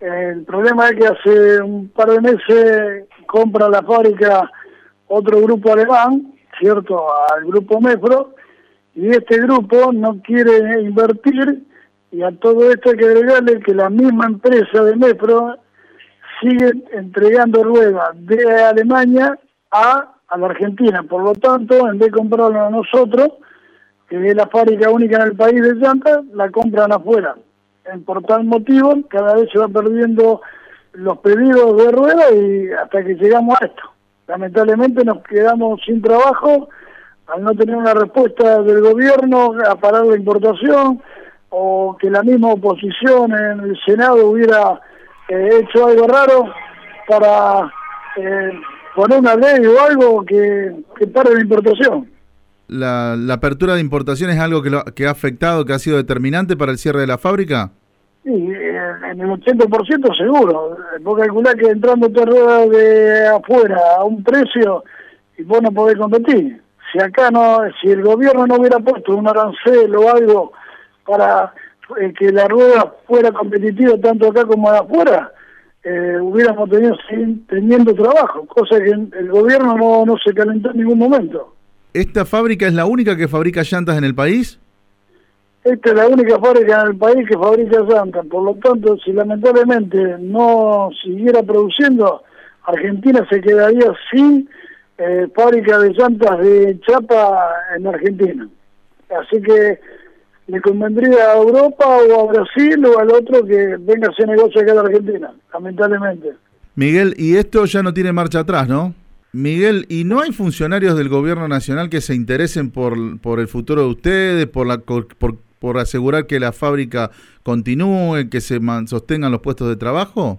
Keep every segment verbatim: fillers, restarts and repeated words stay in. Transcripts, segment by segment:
El problema es que hace un par de meses compra la fábrica otro grupo alemán, ¿cierto?, al grupo Mepro, y este grupo no quiere invertir, y a todo esto hay que agregarle que la misma empresa de Mepro sigue entregando ruedas de Alemania a, a la Argentina. Por lo tanto, en vez de comprarlo a nosotros, que es la fábrica única en el país de llantas, la compran afuera. Por tal motivo, cada vez se va perdiendo los pedidos de ruedas y hasta que llegamos a esto. Lamentablemente nos quedamos sin trabajo al no tener una respuesta del gobierno a parar la importación, o que la misma oposición en el Senado hubiera eh, hecho algo raro para eh, poner una ley o algo que, que pare la importación. La, ¿La apertura de importación es algo que, lo, que ha afectado, que ha sido determinante para el cierre de la fábrica? Sí, en el ochenta por ciento seguro. Vos calculás que entrando te ruedas de afuera a un precio y vos no podés competir. Si acá no, si el gobierno no hubiera puesto un arancel o algo para eh, que la rueda fuera competitiva tanto acá como afuera, eh, hubiéramos tenido sin, teniendo trabajo, cosa que el gobierno no, no se calentó en ningún momento. ¿Esta fábrica es la única que fabrica llantas en el país? Esta es la única fábrica en el país que fabrica llantas. Por lo tanto, si lamentablemente no siguiera produciendo, Argentina se quedaría sin eh, fábrica de llantas de chapa en Argentina. Así que le convendría a Europa o a Brasil o al otro que venga a hacer negocio acá en Argentina, lamentablemente. Miguel, y esto ya no tiene marcha atrás, ¿no? Miguel, ¿y no hay funcionarios del gobierno nacional que se interesen por, por el futuro de ustedes, por, la, por, por asegurar que la fábrica continúe, que se man, sostengan los puestos de trabajo?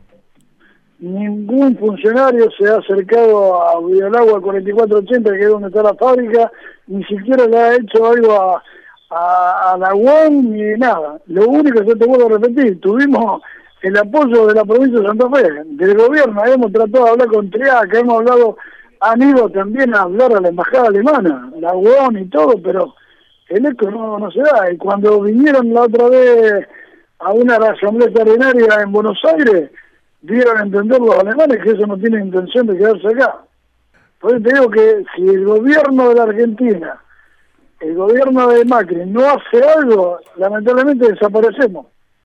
Ningún funcionario se ha acercado a Villalagua cuarenta y cuatro ochenta, que es donde está la fábrica, ni siquiera le ha hecho algo a, a, a la U A M ni nada. Lo único que yo te vuelvo a repetir, tuvimos el apoyo de la provincia de Santa Fe, del gobierno, hemos tratado de hablar con Triaca, hemos hablado... Han ido también a hablar a la embajada alemana, la U O N y todo, pero el eco no, no se da. Y cuando vinieron la otra vez a una asamblea extraordinaria en Buenos Aires, dieron a entender los alemanes que eso no tiene intención de quedarse acá. Por eso te digo que si el gobierno de la Argentina, el gobierno de Macri, no hace algo, lamentablemente desaparecemos.